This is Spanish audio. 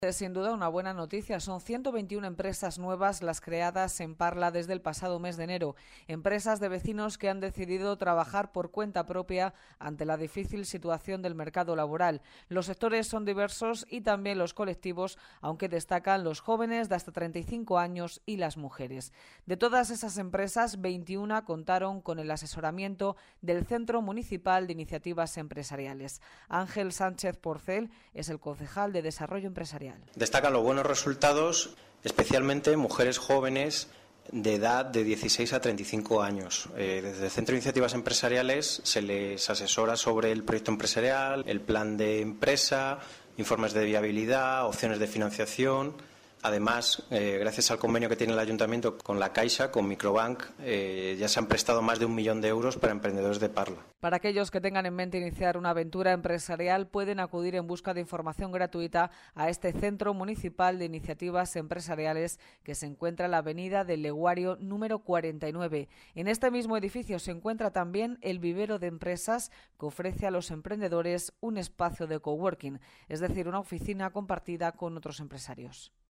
Es sin duda una buena noticia. Son 121 empresas nuevas las creadas en Parla desde el pasado mes de enero. Empresas de vecinos que han decidido trabajar por cuenta propia ante la difícil situación del mercado laboral. Los sectores son diversos y también los colectivos, aunque destacan los jóvenes de hasta 35 años y las mujeres. De todas esas empresas, 21 contaron con el asesoramiento del Centro Municipal de Iniciativas Empresariales. Ángel Sánchez Porcel es el concejal de Desarrollo Empresarial. Destacan los buenos resultados, especialmente mujeres jóvenes de edad de 16 a 35 años. Desde el Centro de Iniciativas Empresariales se les asesora sobre el proyecto empresarial, el plan de empresa, informes de viabilidad, opciones de financiación. Además, gracias al convenio que tiene el Ayuntamiento con la Caixa, con Microbank, ya se han prestado más de 1 millón de euros para emprendedores de Parla. Para aquellos que tengan en mente iniciar una aventura empresarial, pueden acudir en busca de información gratuita a este Centro Municipal de Iniciativas Empresariales que se encuentra en la avenida del Leguario número 49. En este mismo edificio se encuentra también el vivero de empresas que ofrece a los emprendedores un espacio de coworking, es decir, una oficina compartida con otros empresarios.